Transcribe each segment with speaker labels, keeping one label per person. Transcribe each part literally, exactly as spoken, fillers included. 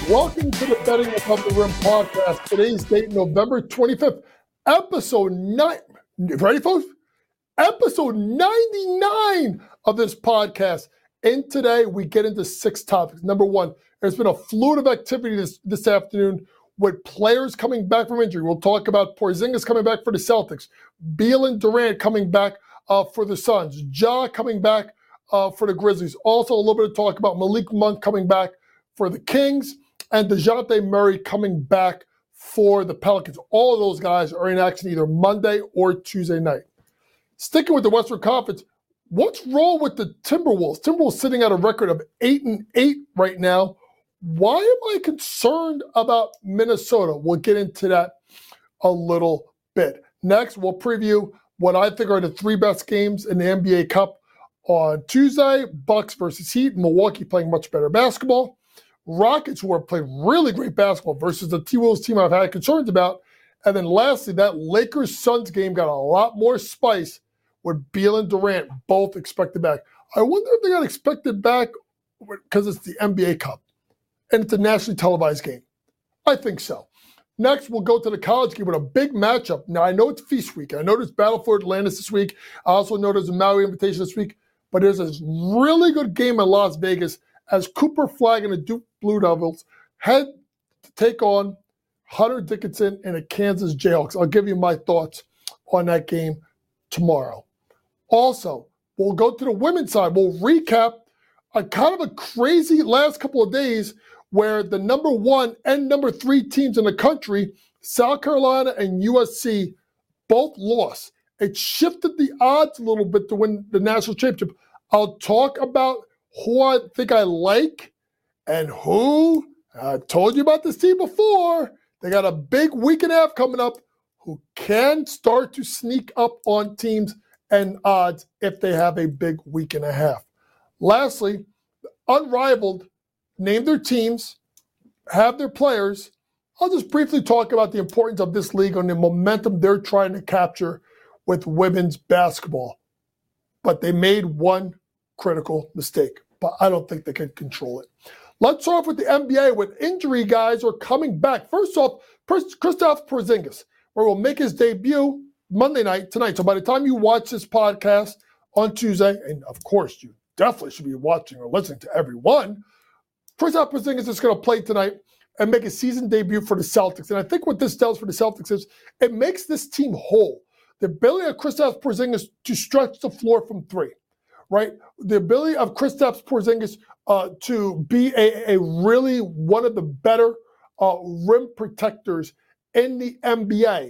Speaker 1: Welcome to the Betting Above the Rim podcast. Today's date, November twenty-fifth, episode nine. Ready, folks? Episode ninety-nine of this podcast. And today we get into six topics. Number one, there's been a fluid of activity this, this afternoon with players coming back from injury. We'll talk about Porzingis coming back for the Celtics, Beal and Durant coming back uh, for the Suns, Ja coming back uh, for the Grizzlies. Also, a little bit of talk about Malik Monk coming back for the Kings, and DeJounte Murray coming back for the Pelicans. All of those guys are in action either Monday or Tuesday night. Sticking with the Western Conference, what's wrong with the Timberwolves? Timberwolves sitting at a record of eight and eight right now. Why am I concerned about Minnesota? We'll get into that a little bit. Next, we'll preview what I think are the three best games in the N B A Cup on Tuesday. Bucks versus Heat. Milwaukee playing much better basketball. Rockets, who are playing really great basketball, versus the T-Wolves team I've had concerns about. And then lastly, that Lakers-Suns game got a lot more spice with Beal and Durant both expected back. I wonder if they got expected back because it's the N B A Cup and it's a nationally televised game. I think so. Next, we'll go to the college game with a big matchup. Now, I know it's Feast Week. I know there's Battle for Atlantis this week. I also know there's a Maui Invitation this week. But there's a really good game in Las Vegas as Cooper Flagg and the Duke Blue Devils head to take on Hunter Dickinson and the Kansas Jayhawks. I'll give you my thoughts on that game tomorrow. Also, we'll go to the women's side. We'll recap a kind of a crazy last couple of days where the number one and number three teams in the country, South Carolina and U S C, both lost. It shifted the odds a little bit to win the national championship. I'll talk about who I think I like and who. I told you about this team before. They got a big week and a half coming up who can start to sneak up on teams and odds if they have a big week and a half. Lastly, Unrivaled name their teams, have their players. I'll just briefly talk about the importance of this league and the momentum they're trying to capture with women's basketball. But they made one critical mistake, but I don't think they can control it. Let's start off with the N B A with injury guys are coming back. First off, Kristaps Porzingis, where will make his debut Monday night tonight. So by the time you watch this podcast on Tuesday, and of course you definitely should be watching or listening to everyone, Kristaps Porzingis is going to play tonight and make a season debut for the Celtics. And I think what this does for the Celtics is it makes this team whole. The ability of Kristaps Porzingis to stretch the floor from three, right? The ability of Kristaps Porzingis uh, to be a, a really one of the better uh, rim protectors in the N B A.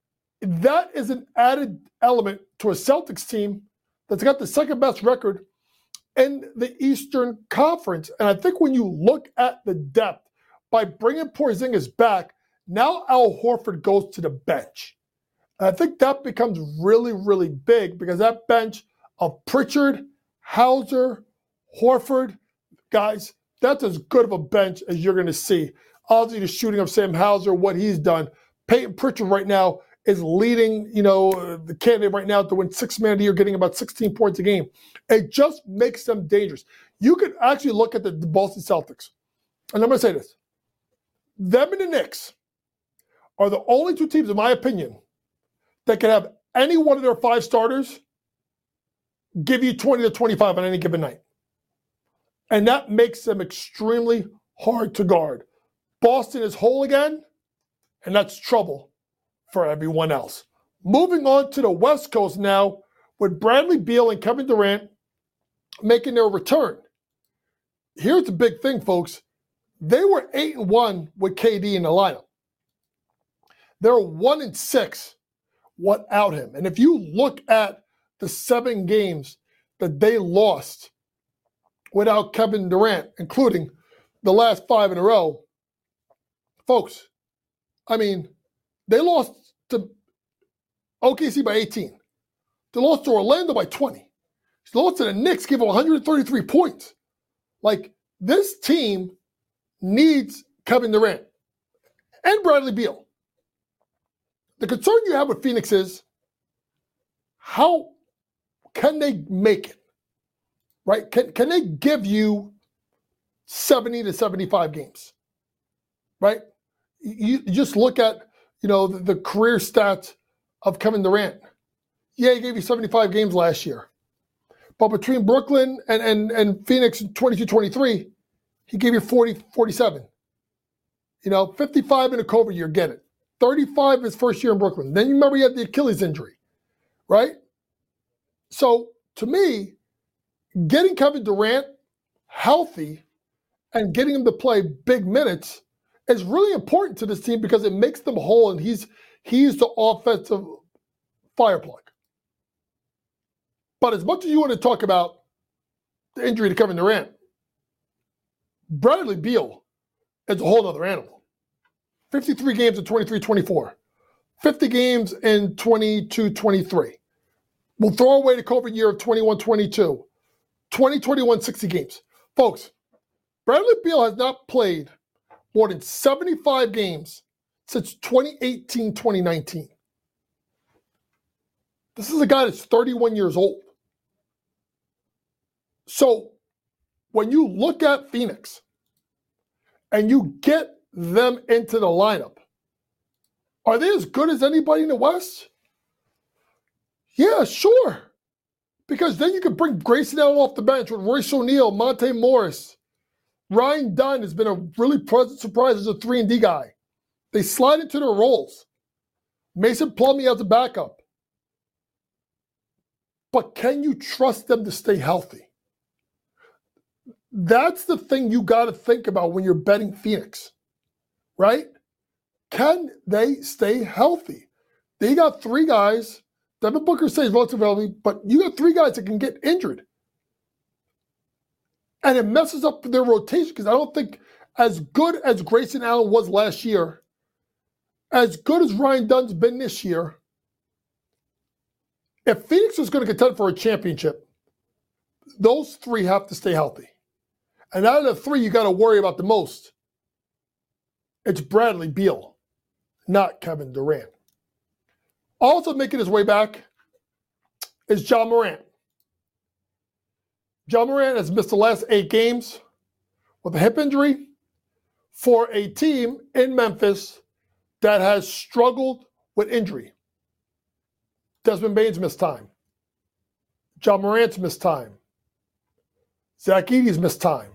Speaker 1: That is an added element to a Celtics team that's got the second best record in the Eastern Conference. And I think when you look at the depth, by bringing Porzingis back, now Al Horford goes to the bench. And I think that becomes really, really big because that bench of Pritchard, Hauser, Horford, guys, that's as good of a bench as you're going to see. Obviously, the shooting of Sam Hauser, what he's done. Peyton Pritchard right now is leading, you know, the candidate right now to win six man of the year, getting about sixteen points a game. It just makes them dangerous. You could actually look at the, the Boston Celtics. And I'm going to say this. Them and the Knicks are the only two teams, in my opinion, that can have any one of their five starters give you twenty to twenty-five on any given night. And that makes them extremely hard to guard. Boston is whole again, and that's trouble for everyone else. Moving on to the West Coast now, with Bradley Beal and Kevin Durant making their return. Here's the big thing, folks. They were eight and one with K D in the lineup. They're one and six without him. And if you look at the seven games that they lost without Kevin Durant, including the last five in a row, folks, I mean, they lost to O K C by eighteen. They lost to Orlando by twenty. They lost to the Knicks, gave them one hundred thirty-three points. Like, this team needs Kevin Durant and Bradley Beal. The concern you have with Phoenix is how can they make it, right? Can, can they give you seventy to seventy-five games? right? You, you just look at, you know, the, the career stats of Kevin Durant. Yeah, he gave you seventy-five games last year. But between Brooklyn and, and, and Phoenix in twenty-two twenty-three, he gave you forty, forty-seven. You know, fifty-five in a COVID year, get it. thirty-five his first year in Brooklyn. Then you remember he had the Achilles injury, right? So, to me, getting Kevin Durant healthy and getting him to play big minutes is really important to this team because it makes them whole, and he's he's the offensive fire plug. But as much as you want to talk about the injury to Kevin Durant, Bradley Beal is a whole other animal. fifty-three games in twenty-three twenty-four. fifty games in twenty-two twenty-three. We'll throw away the COVID year of twenty-one twenty-two. twenty twenty-one, sixty games. Folks, Bradley Beal has not played more than seventy-five games since twenty eighteen twenty nineteen. This is a guy that's thirty-one years old. So when you look at Phoenix and you get them into the lineup, are they as good as anybody in the West? Yeah, sure. Because then you can bring Grayson Allen off the bench with Royce O'Neal, Monte Morris. Ryan Dunn has been a really pleasant surprise as a three and D guy. They slide into their roles. Mason Plumlee as a backup. But can you trust them to stay healthy? That's the thing you got to think about when you're betting Phoenix, right? Can they stay healthy? They got three guys. Devin Booker stays relatively healthy, but you got three guys that can get injured. And it messes up their rotation because I don't think as good as Grayson Allen was last year, as good as Ryan Dunn's been this year, if Phoenix is going to contend for a championship, those three have to stay healthy. And out of the three you got to worry about the most, it's Bradley Beal, not Kevin Durant. Also making his way back is Ja Morant. Ja Morant has missed the last eight games with a hip injury for a team in Memphis that has struggled with injury. Desmond Bane's missed time. Ja Morant's missed time. Zach Edey's missed time.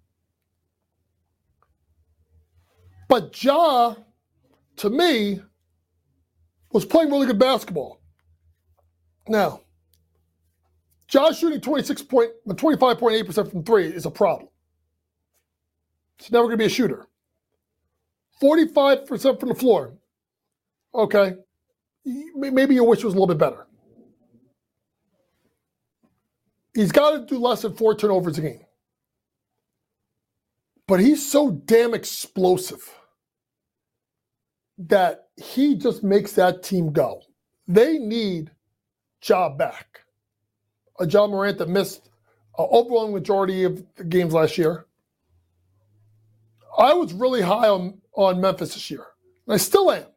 Speaker 1: But Ja, to me, was playing really good basketball. Now, Ja shooting twenty-six point, twenty-five point eight percent from three is a problem. He's never going to be a shooter. forty-five percent from the floor. Okay. Maybe your wish was a little bit better. He's got to do less than four turnovers a game. But he's so damn explosive that he just makes that team go. They need Ja back. A Ja Morant that missed an overwhelming majority of the games last year. I was really high on, on Memphis this year. And I still am.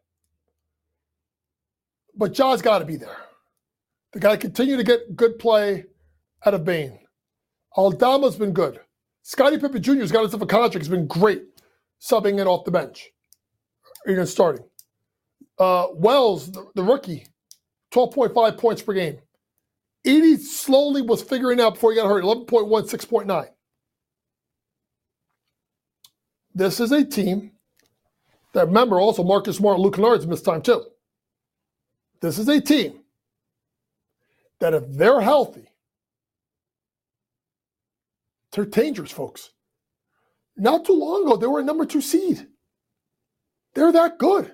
Speaker 1: But Ja's got to be there. They got to continue to get good play out of Bane. Aldama's been good. Scottie Pippen Junior has got himself a contract. He's been great subbing it off the bench. Even starting. Uh, Wells, the, the rookie, twelve point five points per game. Edey slowly was figuring out before he got hurt, eleven point one, six point nine. This is a team that, remember, also Marcus Smart and Luke Kennard's missed time too. This is a team that if they're healthy, they're dangerous, folks. Not too long ago, they were a number two seed. They're that good.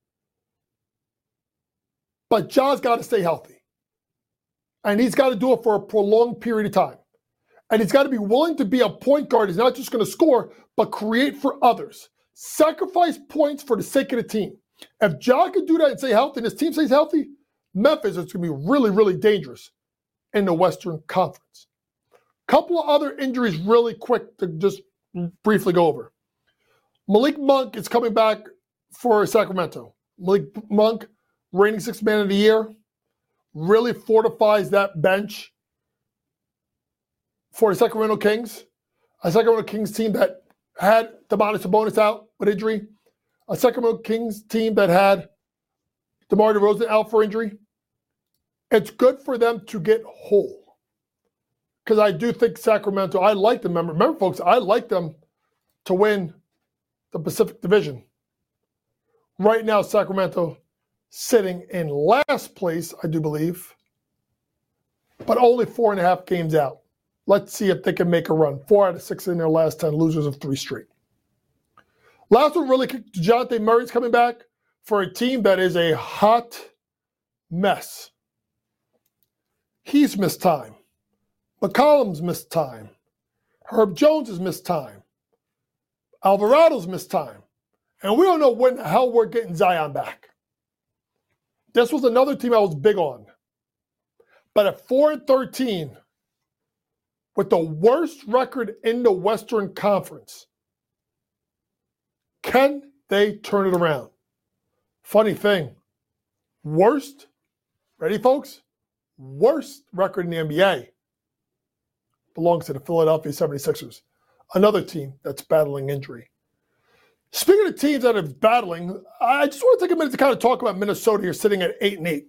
Speaker 1: But Ja's got to stay healthy. And he's got to do it for a prolonged period of time. And he's got to be willing to be a point guard. He's not just going to score, but create for others. Sacrifice points for the sake of the team. If Ja can do that and stay healthy, and his team stays healthy, Memphis is going to be really, really dangerous in the Western Conference. Couple of other injuries really quick to just briefly go over. Malik Monk is coming back for Sacramento. Malik Monk, reigning sixth man of the year, really fortifies that bench for the Sacramento Kings. A Sacramento Kings team that had Domantas Sabonis out with injury, a Sacramento Kings team that had DeMar DeRozan out for injury. It's good for them to get whole. Because I do think Sacramento, I like them. Remember, remember, folks, I like them to win the Pacific Division. Right now, Sacramento sitting in last place, I do believe, but only four and a half games out. Let's see if they can make a run. Four out of six in their last ten, losers of three straight. Last one really kicked. DeJounte Murray's coming back for a team that is a hot mess. He's missed time. McCollum's missed time. Herb Jones has missed time. Alvarado's missed time. And we don't know when the hell we're getting Zion back. This was another team I was big on. But at four and thirteen, with the worst record in the Western Conference, can they turn it around? Funny thing, worst, ready folks? Worst record in the N B A belongs to the Philadelphia seventy-sixers, another team that's battling injury. Speaking of teams that are battling, I just want to take a minute to kind of talk about Minnesota here, sitting at eight and eight.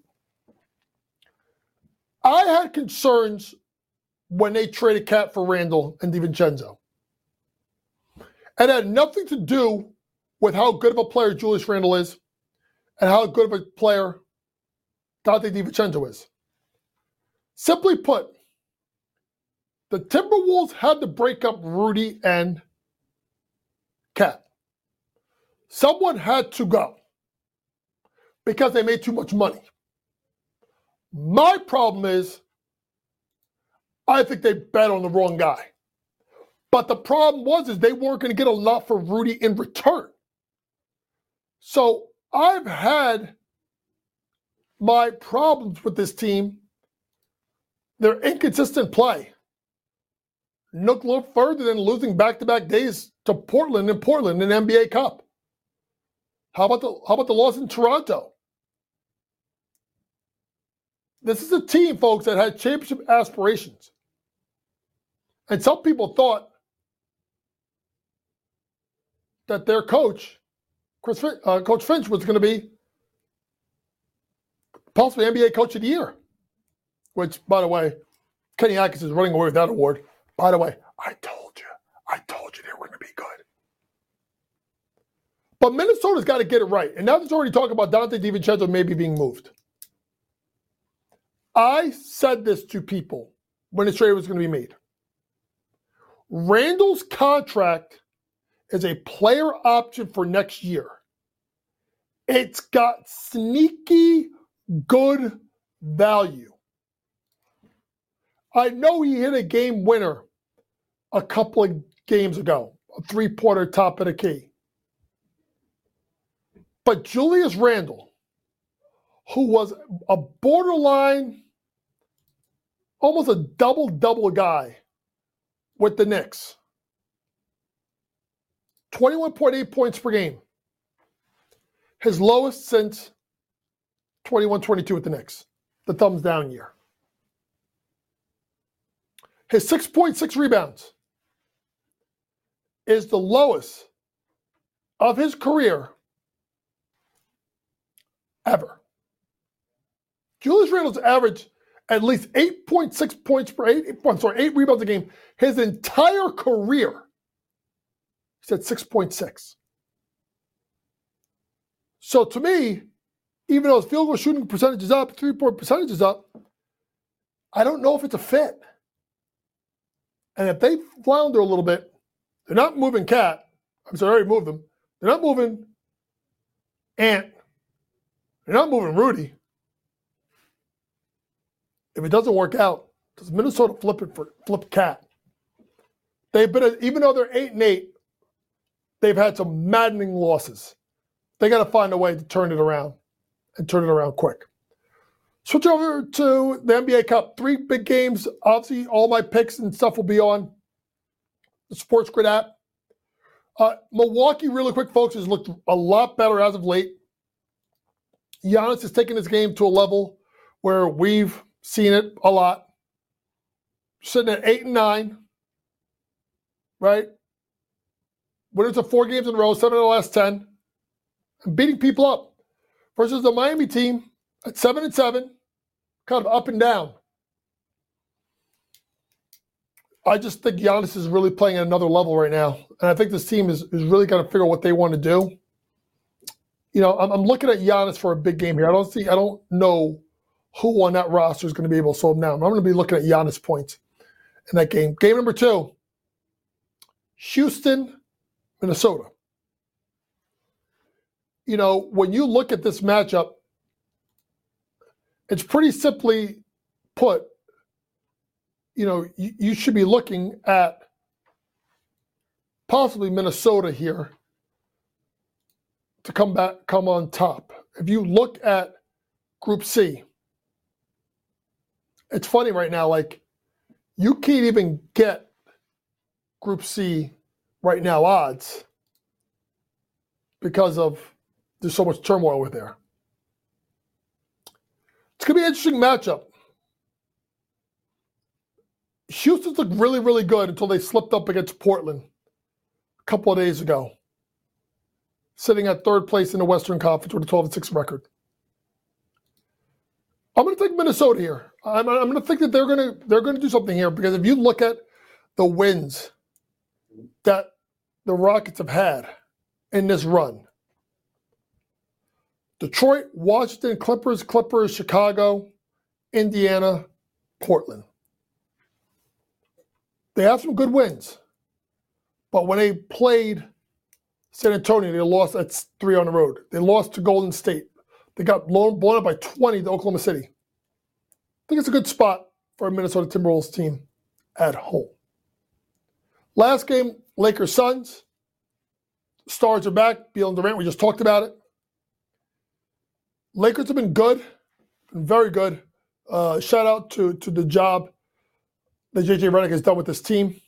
Speaker 1: I had concerns when they traded Cat for Randall and DiVincenzo. It had nothing to do with how good of a player Julius Randle is and how good of a player Donte DiVincenzo is. Simply put, the Timberwolves had to break up Rudy and Cat. Someone had to go because they made too much money. My problem is I think they bet on the wrong guy. But the problem was is they weren't going to get a lot for Rudy in return. So I've had my problems with this team. Their inconsistent play. Look a little further than losing back-to-back days to Portland in Portland in the N B A Cup. How about the how about the loss in Toronto? This is a team, folks, that had championship aspirations. And some people thought that their coach, Chris, uh, Coach Finch, was going to be possibly N B A Coach of the Year. Which, by the way, Kenny Atkinson is running away with that award. By the way, I told you. I told you they were going to be good. But Minnesota's got to get it right. And now there's already talk about Donte DiVincenzo maybe being moved. I said this to people when this trade was going to be made. Randall's contract is a player option for next year. It's got sneaky good value. I know he hit a game winner a couple of games ago, a three-pointer top of the key. But Julius Randle, who was a borderline, almost a double-double guy with the Knicks, twenty-one point eight points per game, his lowest since twenty-one twenty-two with the Knicks, the thumbs down year. His six point six rebounds is the lowest of his career ever. Julius Randle's averaged at least eight point six points per eight, I'm sorry, eight rebounds a game his entire career. He's at six point six. So to me, even though his field goal shooting percentage is up, three-point percentage is up, I don't know if it's a fit. And if they flounder a little bit, they're not moving Cat. I'm sorry, I already moved them. They're not moving Ant. They're not moving Rudy. If it doesn't work out, does Minnesota flip it for flip Cat? They've been, even though they're eight and eight, they've had some maddening losses. They got to find a way to turn it around and turn it around quick. Switch over to the N B A Cup. Three big games. Obviously, all my picks and stuff will be on the Sports Grid app. Uh, Milwaukee, really quick, folks, has looked a lot better as of late. Giannis has taken his game to a level where we've seen it a lot. Sitting at eight and nine, right? Winners of four games in a row, seven of the last ten. and beating people up versus the Miami team at seven and seven, kind of up and down. I just think Giannis is really playing at another level right now. And I think this team is, is really going to figure out what they want to do. You know, I'm, I'm looking at Giannis for a big game here. I don't see, I don't know who on that roster is going to be able to slow him down. I'm going to be looking at Giannis points in that game. Game number two, Houston, Minnesota. You know, when you look at this matchup, it's pretty simply put, you know, you, you should be looking at possibly Minnesota here to come back, come on top. If you look at Group C, it's funny right now, like, you can't even get Group C right now odds because of there's so much turmoil with there. It's going to be an interesting matchup. Houston's looked really, really good until they slipped up against Portland a couple of days ago, sitting at third place in the Western Conference with a twelve and six record. I'm going to take Minnesota here. I'm, I'm going to think that they're going to they're going to do something here, because if you look at the wins that the Rockets have had in this run, Detroit, Washington, Clippers, Clippers, Chicago, Indiana, Portland. They have some good wins. But when they played San Antonio, they lost at three on the road. They lost to Golden State. They got blown, blown up by twenty to Oklahoma City. I think it's a good spot for a Minnesota Timberwolves team at home. Last game, Lakers Suns. Stars are back. Beal and Durant, we just talked about it. Lakers have been good, been very good. Uh, shout out to, to the job that J J Redick has done with this team.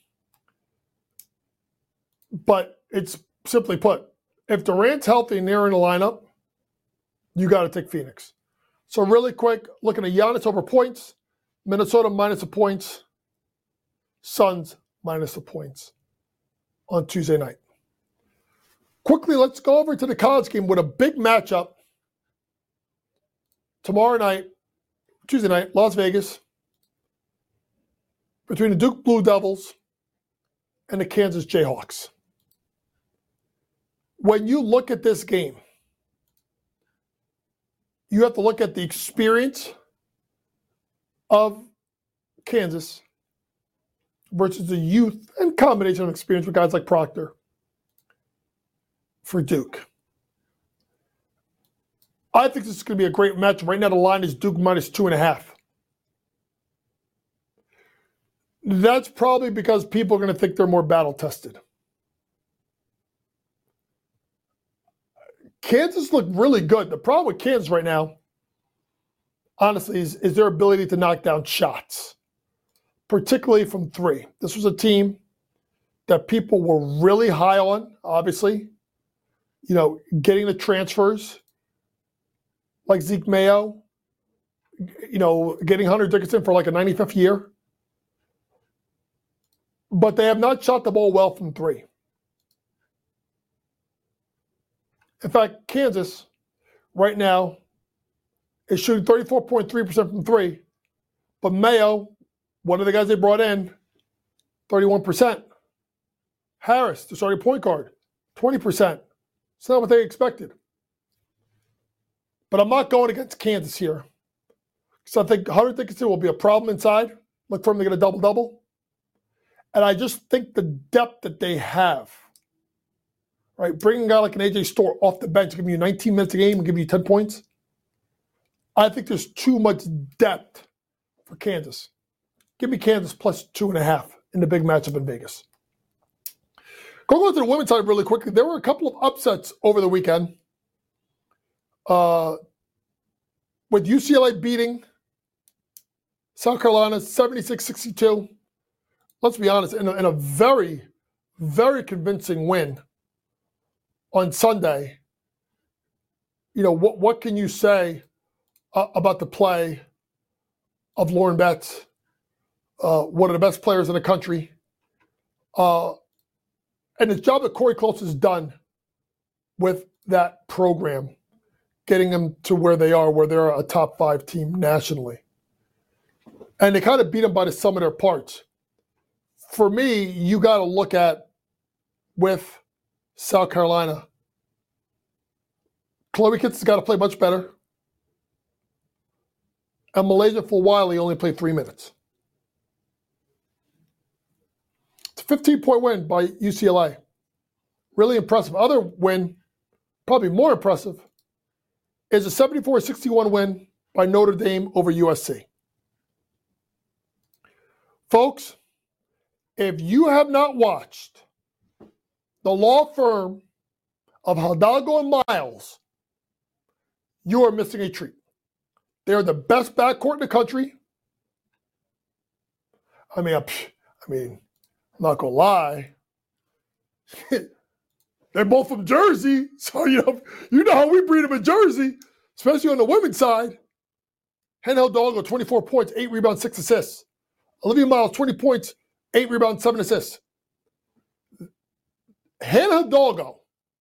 Speaker 1: But it's simply put, if Durant's healthy and they're in the lineup, you got to take Phoenix. So really quick, looking at Giannis over points, Minnesota minus the points, Suns minus the points on Tuesday night. Quickly, let's go over to the college game with a big matchup tomorrow night, Tuesday night, Las Vegas, between the Duke Blue Devils and the Kansas Jayhawks. When you look at this game, you have to look at the experience of Kansas versus the youth and combination of experience with guys like Proctor for Duke. I think this is going to be a great match. Right now, the line is Duke minus two and a half. That's probably because people are going to think they're more battle tested. Kansas looked really good. The problem with Kansas right now, honestly, is, is their ability to knock down shots, particularly from three. This was a team that people were really high on, obviously. You know, getting the transfers like Zeke Mayo, you know, getting Hunter Dickinson for like a ninety-fifth year. But they have not shot the ball well from three. In fact, Kansas right now is shooting thirty-four point three percent from three. But Mayo, one of the guys they brought in, thirty-one percent. Harris, the starting point guard, twenty percent. It's not what they expected. But I'm not going against Kansas here. So I think Hunter Dickinson will be a problem inside. Look for him to get a double-double. And I just think the depth that they have, right? Bringing a guy like an A J Storr off the bench, giving you nineteen minutes a game and giving you ten points. I think there's too much depth for Kansas. Give me Kansas plus two and a half in the big matchup in Vegas. Going on to the women's side really quickly, there were a couple of upsets over the weekend. Uh, with U C L A beating South Carolina seventy-six sixty-two. Let's be honest, in a, in a very, very convincing win on Sunday. You know, what, what can you say uh, about the play of Lauren Betts, uh, one of the best players in the country, uh, and the job that Corey Close has done with that program, getting them to where they are, where they're a top five team nationally. And they kind of beat them by the sum of their parts. For me, you got to look at with South Carolina. Chloe Kitts got to play much better. And Malaysia Fulwiley only played three minutes. It's a fifteen-point win by U C L A. Really impressive. Other win, probably more impressive, is a seventy-four sixty-one win by Notre Dame over U S C. Folks, if you have not watched the law firm of Hidalgo and Miles, you are missing a treat. They are the best backcourt in the country. I mean, I mean, I'm not gonna lie. They're both from Jersey, so you know, you know how we breed them in Jersey, especially on the women's side. Hannah Hidalgo, twenty-four points, eight rebounds, six assists. Olivia Miles, twenty points, eight rebounds, seven assists. Hannah Hidalgo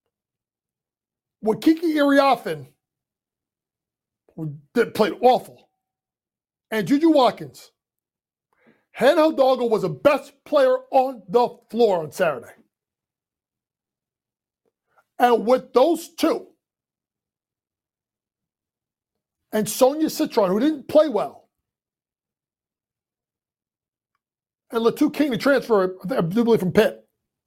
Speaker 1: with Kiki Iriafen, who did, played awful, and Juju Watkins. Hannah Hidalgo was the best player on the floor on Saturday. And with those two, and Sonia Citron, who didn't play well, and Latu King, the transfer, I believe from Pitt,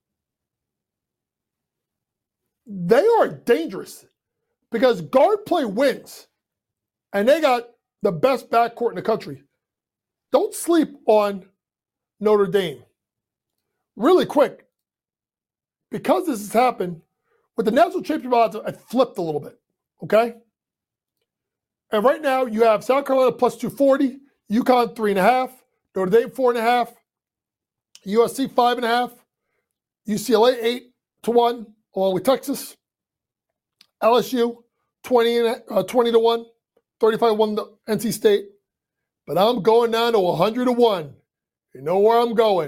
Speaker 1: they are dangerous because guard play wins, and they got the best backcourt in the country. Don't sleep on Notre Dame. Really quick, because this has happened, with the national championship odds, I flipped a little bit, okay? And right now, you have South Carolina plus two forty, UConn three point five, Notre Dame four point five, U S C five point five, U C L A eight to one, along with Texas, L S U twenty, uh, twenty to one, thirty-five to one to N C State. But I'm going down to one hundred to one. You know where I'm going.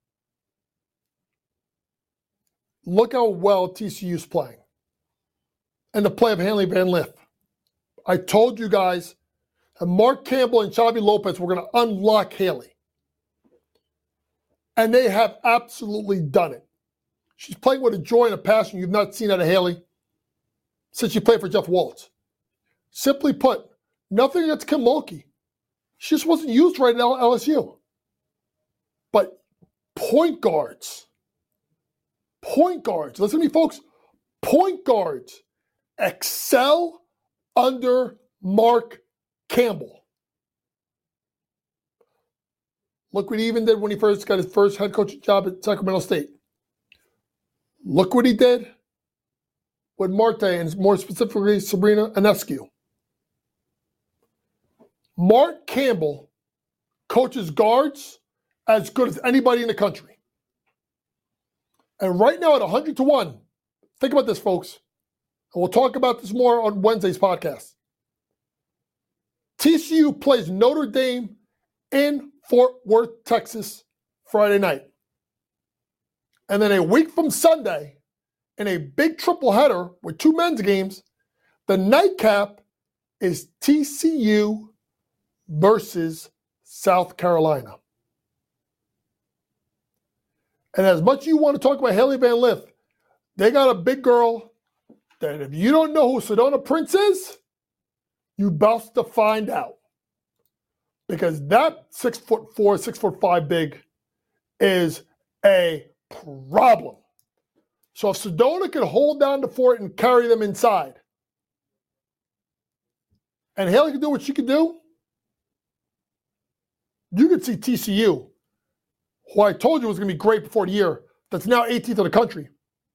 Speaker 1: Look how well T C U's playing. And the play of Hanley Van Lith. I told you guys that Mark Campbell and Xavi Lopez were going to unlock Haley. And they have absolutely done it. She's playing with a joy and a passion you've not seen out of Haley since she played for Jeff Waltz. Simply put, nothing against Kim Mulkey. She just wasn't used right at L S U. But point guards, point guards, listen to me, folks, point guards excel under Mark Campbell. Look what he even did when he first got his first head coaching job at Sacramento State. Look what he did with Marte and more specifically Sabrina Ionescu. Mark Campbell coaches guards as good as anybody in the country. And right now at one hundred to one, think about this, folks. And we'll talk about this more on Wednesday's podcast. T C U plays Notre Dame in Fort Worth, Texas, Friday night. And then a week from Sunday, in a big triple header with two men's games, the nightcap is T C U versus South Carolina. And as much as you want to talk about Haley Van Lith, they got a big girl that if you don't know who Sedona Prince is, you about to find out. Because that six foot four, six foot five big is a problem. So if Sedona can hold down the fort and carry them inside, and Haley can do what she can do, you could see T C U, who I told you was going to be great before the year, that's now eighteenth in the country.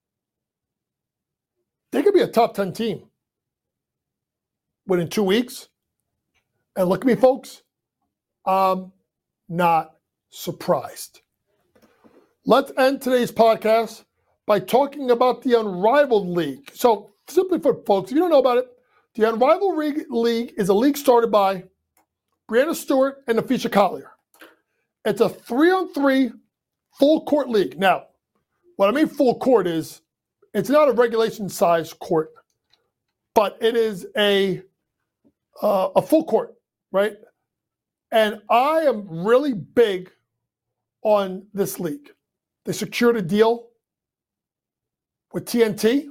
Speaker 1: They could be a top ten team within two weeks. And look at me, folks. I'm not surprised. Let's end today's podcast by talking about the Unrivaled League. So, simply put, folks, if you don't know about it, the Unrivaled League is a league started by Brianna Stewart and Nafisha Collier. It's a three-on-three full-court league. Now, what I mean full court is It's not a regulation-sized court, but it is a uh, a full court, right? And I am really big on this league. They secured a deal with T N T.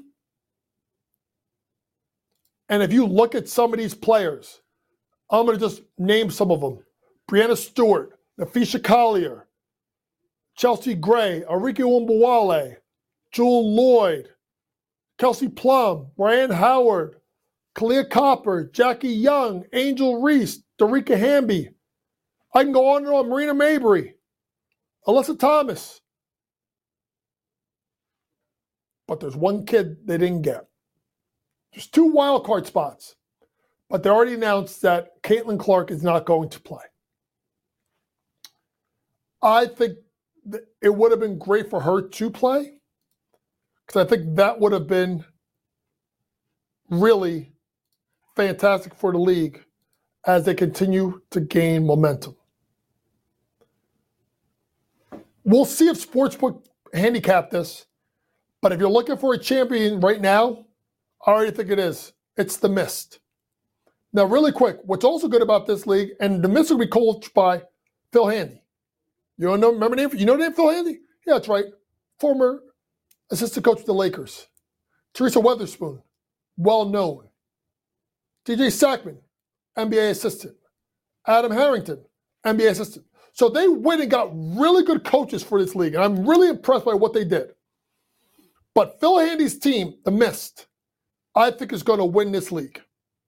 Speaker 1: And if you look at some of these players, I'm going to just name some of them. Breanna Stewart, Napheesa Collier, Chelsea Gray, Arike Umbawale, Jewell Loyd, Kelsey Plum, Brian Howard, Kalia Copper, Jackie Young, Angel Reese, Darica Hamby. I can go on and on. Marina Mabry, Alyssa Thomas. But there's one kid they didn't get. There's two wild card spots. But they already announced that Caitlin Clark is not going to play. I think that it would have been great for her to play, because I think that would have been really fantastic for the league as they continue to gain momentum. We'll see if Sportsbook handicap this, but if you're looking for a champion right now, I already think it is. It's the Mist. Now, really quick, what's also good about this league, and the Mist will be coached by Phil Handy. You don't know, remember name? You know the name Phil Handy? Yeah, that's right. Former assistant coach of the Lakers. Teresa Weatherspoon, well known. D J Sackman, N B A assistant. Adam Harrington, N B A assistant. So they went and got really good coaches for this league, and I'm really impressed by what they did. But Phil Handy's team, the Mist, I think is going to win this league.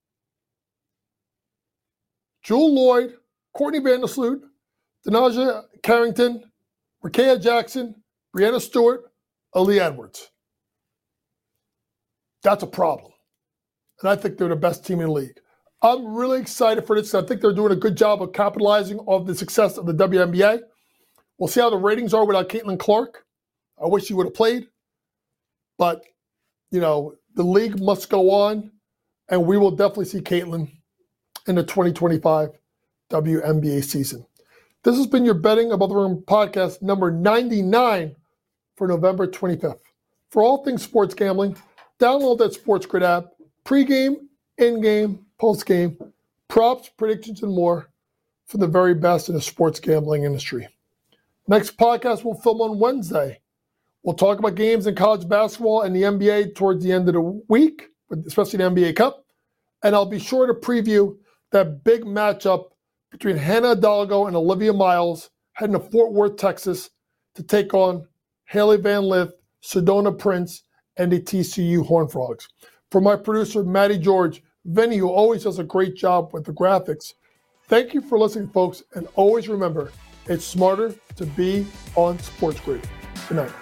Speaker 1: Jewell Loyd, Courtney Vandersloot, Denaja Carrington, Rickea Jackson, Breanna Stewart, Ali Edwards. That's a problem. And I think they're the best team in the league. I'm really excited for this. I think they're doing a good job of capitalizing on the success of the W N B A. We'll see how the ratings are without Caitlin Clark. I wish she would have played. But, you know, the league must go on, and we will definitely see Caitlin in the twenty twenty-five W N B A season. This has been your Betting Above the Rim podcast number ninety-nine for November twenty-fifth. For all things sports gambling, download that SportsGrid app, pregame, in-game, post-game, props, predictions, and more from the very best in the sports gambling industry. Next podcast we'll film on Wednesday. We'll talk about games in college basketball and the N B A towards the end of the week, especially the N B A Cup. And I'll be sure to preview that big matchup between Hannah Hidalgo and Olivia Miles heading to Fort Worth, Texas to take on Haley Van Lith, Sedona Prince, and the T C U Horned Frogs. For my producer, Matty George, Vinny, who always does a great job with the graphics, thank you for listening, folks. And always remember, it's smarter to be on SportsGrid. Good night.